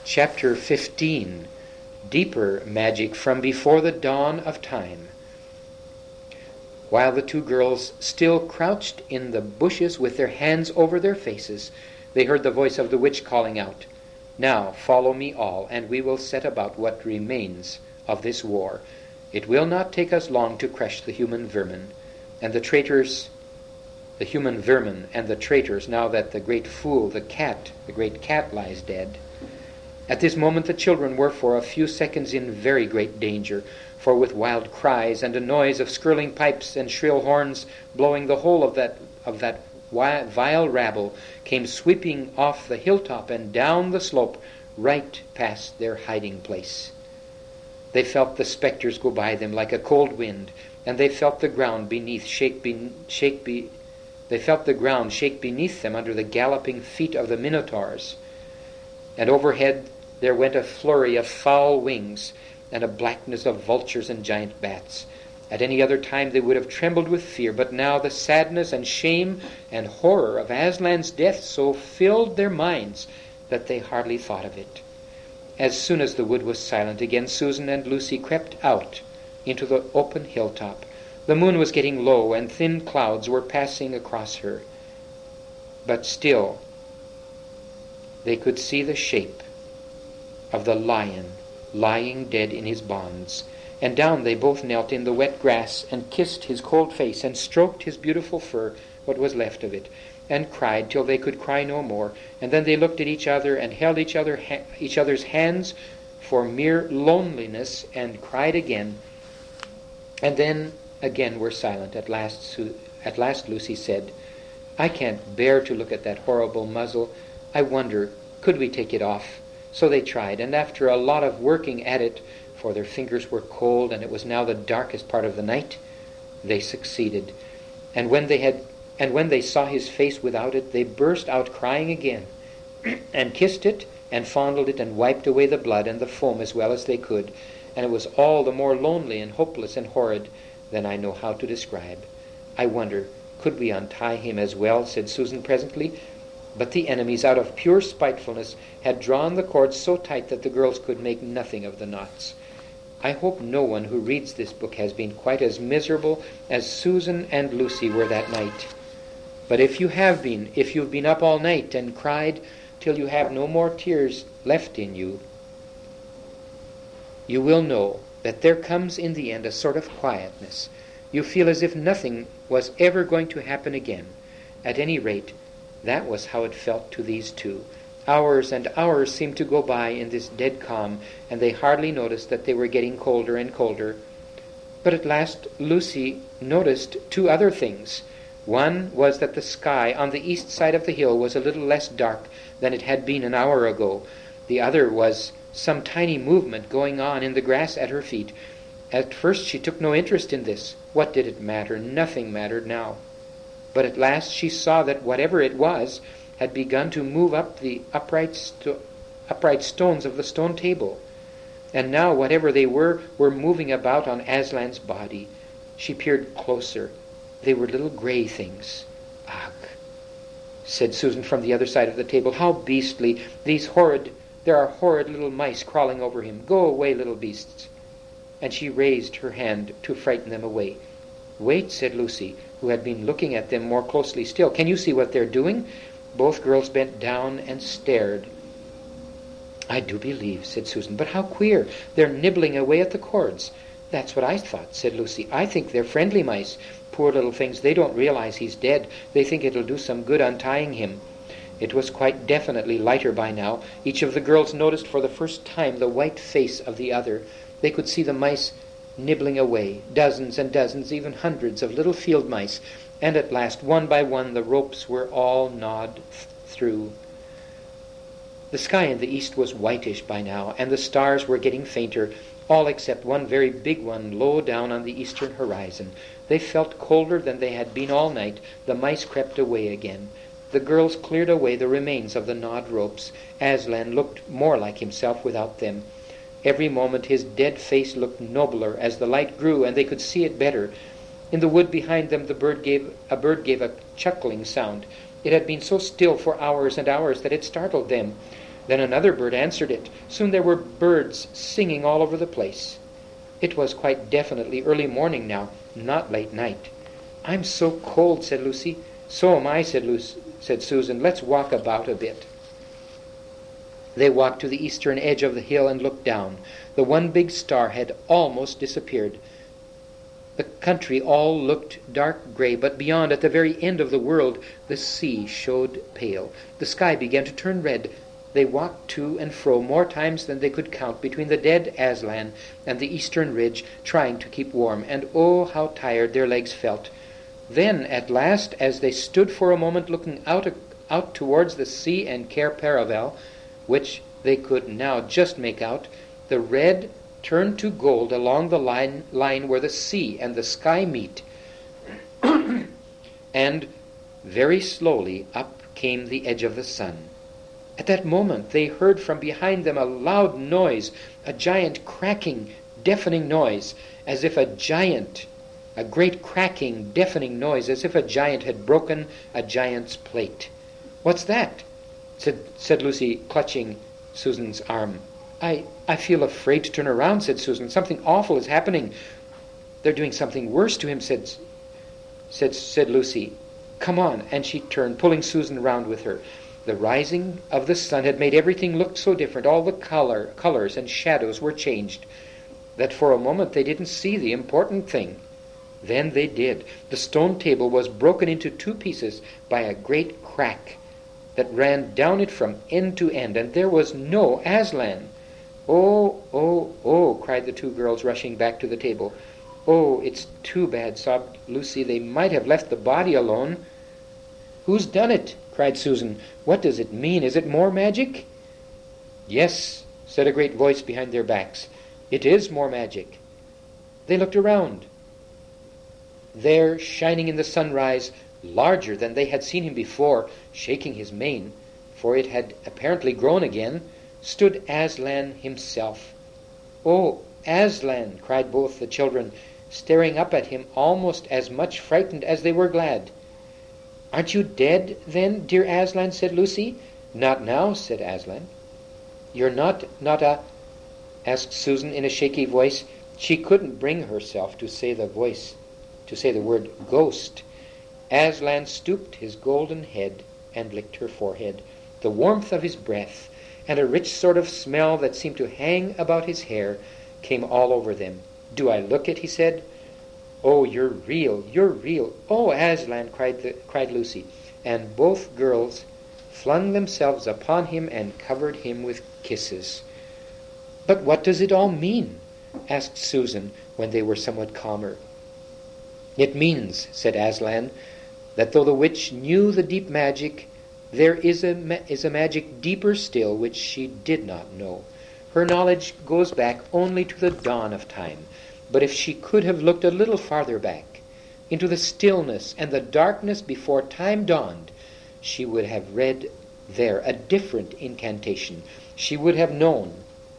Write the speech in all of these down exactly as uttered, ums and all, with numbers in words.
Chapter fifteen. Deeper Magic from Before the Dawn of Time. While the two girls still crouched in the bushes with their hands over their faces, they heard the voice of the witch calling out, "Now follow me all, and we will set about what remains of this war. It will not take us long to crush the human vermin, and the traitors, the human vermin and the traitors, now that the great fool, the cat, the great cat lies dead." At this moment the children were for a few seconds in very great danger, for with wild cries and a noise of skirling pipes and shrill horns blowing, the whole of that of that vile rabble came sweeping off the hilltop and down the slope right past their hiding place. They felt the spectres go by them like a cold wind, and they felt the ground beneath shake be, shake be, they felt the ground shake beneath them under the galloping feet of the minotaurs. And overhead there went a flurry of foul wings and a blackness of vultures and giant bats. At any other time they would have trembled with fear, but now the sadness and shame and horror of Aslan's death so filled their minds that they hardly thought of it. As soon as the wood was silent again, Susan and Lucy crept out into the open hilltop. The moon was getting low, and thin clouds were passing across her. But still they could see the shape of the lion lying dead in his bonds, and down they both knelt in the wet grass and kissed his cold face and stroked his beautiful fur, what was left of it, and cried till they could cry no more. And then they looked at each other and held each other ha- each other's hands for mere loneliness, and cried again, and then again were silent. At last, Su- at last Lucy said, "I can't bear to look at that horrible muzzle. I wonder, could we take it off?" So they tried, and after a lot of working at it, for their fingers were cold and it was now the darkest part of the night, they succeeded. And when they had, and when they saw his face without it, they burst out crying again, and kissed it, and fondled it, and wiped away the blood and the foam as well as they could. And it was all the more lonely and hopeless and horrid than I know how to describe. "I wonder, could we untie him as well?" said Susan presently. But the enemies, out of pure spitefulness, had drawn the cords so tight that the girls could make nothing of the knots. I hope no one who reads this book has been quite as miserable as Susan and Lucy were that night. But if you have been, if you've been up all night and cried till you have no more tears left in you, you will know that there comes in the end a sort of quietness. You feel as if nothing was ever going to happen again. At any rate, that was how it felt to these two. Hours and hours seemed to go by in this dead calm, and they hardly noticed that they were getting colder and colder. But at last Lucy noticed two other things. One was that the sky on the east side of the hill was a little less dark than it had been an hour ago. The other was some tiny movement going on in the grass at her feet. At first she took no interest in this. What did it matter? Nothing mattered now. But at last she saw that whatever it was had begun to move up the upright, sto- upright stones of the stone table. And now whatever they were, were moving about on Aslan's body. She peered closer. They were little grey things. "Ugh," said Susan from the other side of the table. "How beastly! These horrid, there are horrid little mice crawling over him. Go away, little beasts." And she raised her hand to frighten them away. "Wait," said Lucy, who had been looking at them more closely still. "Can you see what they're doing?" Both girls bent down and stared. "I do believe," said Susan. "But how queer! They're nibbling away at the cords." "That's what I thought," said Lucy. "I think they're friendly mice. Poor little things, they don't realize he's dead. They think it'll do some good untying him." It was quite definitely lighter by now. Each of the girls noticed for the first time the white face of the other. They could see the mice nibbling away, dozens and dozens, even hundreds of little field mice, and at last, one by one, the ropes were all gnawed through. The sky in the east was whitish by now, and the stars were getting fainter, all except one very big one low down on the eastern horizon. They felt colder than they had been all night. The mice crept away again. The girls cleared away the remains of the gnawed ropes. Aslan looked more like himself without them. Every moment his dead face looked nobler as the light grew, and they could see it better. In the wood behind them the bird gave a bird gave a chuckling sound. It had been so still for hours and hours that it startled them. Then another bird answered it. Soon there were birds singing all over the place. It was quite definitely early morning now, not late night. "I'm so cold," said Lucy. "So am I," said, Lucy, said Susan. "Let's walk about a bit." They walked to the eastern edge of the hill and looked down. The one big star had almost disappeared. The country all looked dark gray, but beyond, at the very end of the world, the sea showed pale. The sky began to turn red. They walked to and fro more times than they could count between the dead Aslan and the eastern ridge, trying to keep warm, and oh, how tired their legs felt. Then, at last, as they stood for a moment looking out, out towards the sea and Cair Paravel, which they could now just make out, the red turned to gold along the line, line where the sea and the sky meet. And very slowly up came the edge of the sun. At that moment they heard from behind them a loud noise, a giant cracking, deafening noise, as if a giant, a great cracking, deafening noise, as if a giant had broken a giant's plate. "What's that?" said, said Lucy, clutching Susan's arm. I, I feel afraid to turn around," said Susan. "Something awful is happening." "They're doing something worse to him," said, said, said Lucy. "Come on." And she turned, pulling Susan round with her. The rising of the sun had made everything look so different. All the color, colors and shadows were changed, that for a moment they didn't see the important thing. Then they did. The stone table was broken into two pieces by a great crack that ran down it from end to end, and there was no Aslan. "Oh, oh, oh," cried the two girls, rushing back to the table. "Oh, it's too bad," sobbed Lucy. "They might have left the body alone." "Who's done it?" cried Susan. "What does it mean? Is it more magic?" "Yes," said a great voice behind their backs. "It is more magic." They looked around. There, shining in the sunrise, larger than they had seen him before, shaking his mane, for it had apparently grown again, stood Aslan himself. "Oh, Aslan!" cried both the children, staring up at him, almost as much frightened as they were glad. "Aren't you dead, then, dear Aslan?" said Lucy. "Not now," said Aslan. "You're not, not a—" asked Susan in a shaky voice. She couldn't bring herself to say the voice, to say the word ghost. Aslan stooped his golden head and licked her forehead. The warmth of his breath and a rich sort of smell that seemed to hang about his hair came all over them. "Do I look it?" he said. "Oh, you're real, you're real. Oh, Aslan!" cried, the, cried Lucy. And both girls flung themselves upon him and covered him with kisses. "But what does it all mean?" asked Susan when they were somewhat calmer. "It means," said Aslan, "that though the witch knew the deep magic, there is a, ma- is a magic deeper still which she did not know. Her knowledge goes back only to the dawn of time. But if she could have looked a little farther back, into the stillness and the darkness before time dawned, she would have read there a different incantation. She would have known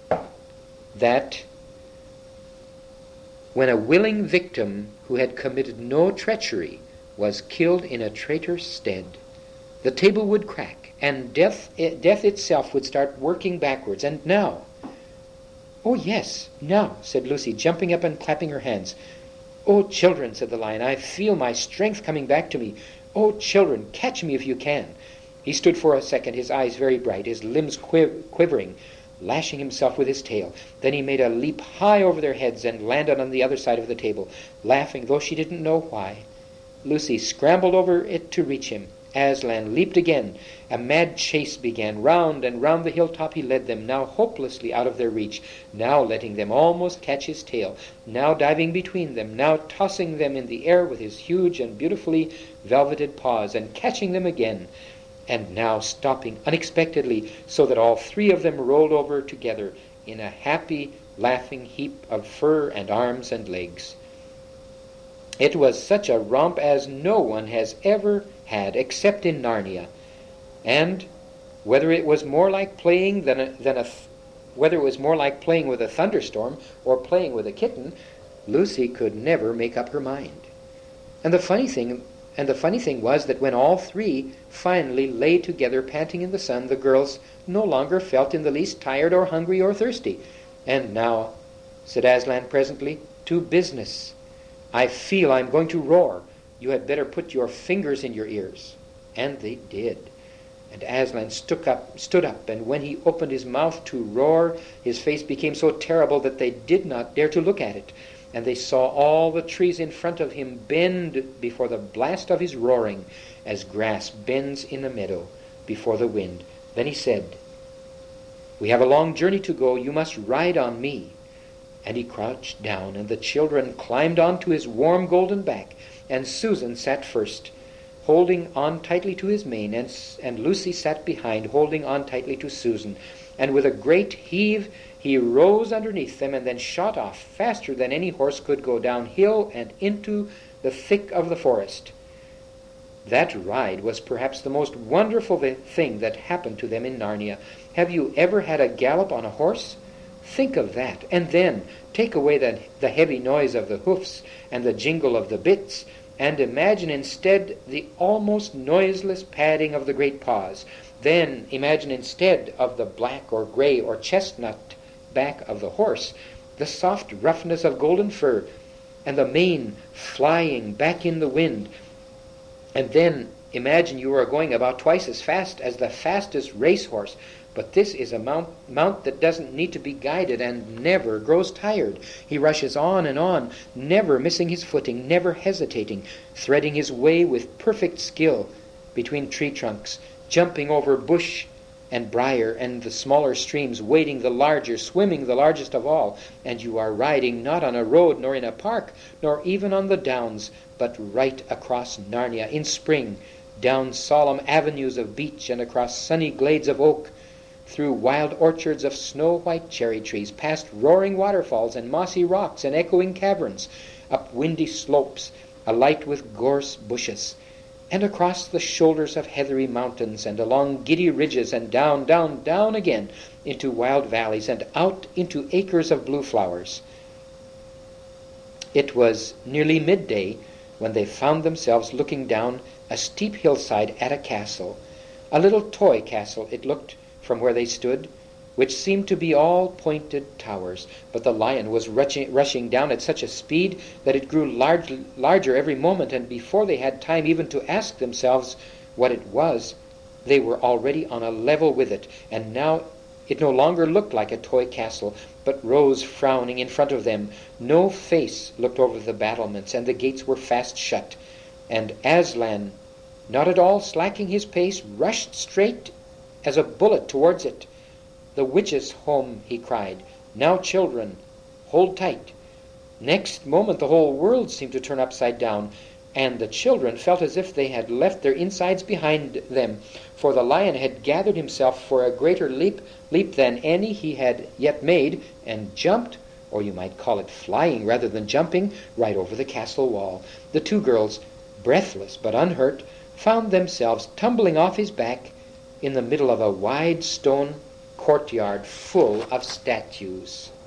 that when a willing victim who had committed no treachery was killed in a traitor's stead, the table would crack, and death, death itself would start working backwards. And now—" "Oh, yes, now," said Lucy, jumping up and clapping her hands. "Oh, children," said the lion, "I feel my strength coming back to me. Oh, children, catch me if you can." He stood for a second, his eyes very bright, his limbs quiv- quivering, lashing himself with his tail. Then he made a leap high over their heads and landed on the other side of the table, laughing, though she didn't know why. Lucy scrambled over it to reach him. Aslan leaped again. A mad chase began. Round and round the hilltop he led them, now hopelessly out of their reach, now letting them almost catch his tail, now diving between them, now tossing them in the air with his huge and beautifully velveted paws, and catching them again, and now stopping unexpectedly, so that all three of them rolled over together in a happy, laughing heap of fur and arms and legs. It was such a romp as no one has ever had, except in Narnia. And whether it was more like playing than a, than a th- whether it was more like playing with a thunderstorm or playing with a kitten, Lucy could never make up her mind. And the funny thing And the funny thing was that when all three finally lay together panting in the sun, the girls no longer felt in the least tired or hungry or thirsty. "And now," said Aslan presently, "to business. I feel I'm going to roar. You had better put your fingers in your ears." And they did. And Aslan stood up, stood up, and when he opened his mouth to roar, his face became so terrible that they did not dare to look at it. And they saw all the trees in front of him bend before the blast of his roaring, as grass bends in a meadow before the wind. Then he said, "We have a long journey to go. You must ride on me." And he crouched down, and the children climbed onto his warm golden back, and Susan sat first, holding on tightly to his mane, and, and Lucy sat behind, holding on tightly to Susan. And with a great heave, he rose underneath them and then shot off faster than any horse could go, down hill and into the thick of the forest. That ride was perhaps the most wonderful thing that happened to them in Narnia. Have you ever had a gallop on a horse? Think of that. And then take away the, the heavy noise of the hoofs and the jingle of the bits, and imagine instead the almost noiseless padding of the great paws. Then imagine instead of the black or gray or chestnut back of the horse, the soft roughness of golden fur, and the mane flying back in the wind. And then imagine you are going about twice as fast as the fastest racehorse. But this is a mount, mount that doesn't need to be guided and never grows tired. He rushes on and on, never missing his footing, never hesitating, threading his way with perfect skill between tree trunks, jumping over bush and briar and the smaller streams, wading the larger, swimming the largest of all. And you are riding not on a road, nor in a park, nor even on the downs, but right across Narnia in spring, down solemn avenues of beech and across sunny glades of oak, through wild orchards of snow-white cherry trees, past roaring waterfalls and mossy rocks and echoing caverns, up windy slopes alight with gorse bushes, and across the shoulders of heathery mountains, and along giddy ridges, and down, down, down again into wild valleys, and out into acres of blue flowers. It was nearly midday when they found themselves looking down a steep hillside at a castle, a little toy castle it looked from where they stood, which seemed to be all pointed towers. But the lion was rushing, rushing down at such a speed that it grew large, larger every moment, and before they had time even to ask themselves what it was, they were already on a level with it. And now it no longer looked like a toy castle, but rose frowning in front of them. No face looked over the battlements, and the gates were fast shut. And Aslan, not at all slacking his pace, rushed straight as a bullet towards it. "The witch's home," he cried. "Now, children, hold tight." Next moment the whole world seemed to turn upside down, and the children felt as if they had left their insides behind them, for the lion had gathered himself for a greater leap, leap than any he had yet made, and jumped, or you might call it flying rather than jumping, right over the castle wall. The two girls, breathless but unhurt, found themselves tumbling off his back in the middle of a wide stone courtyard full of statues.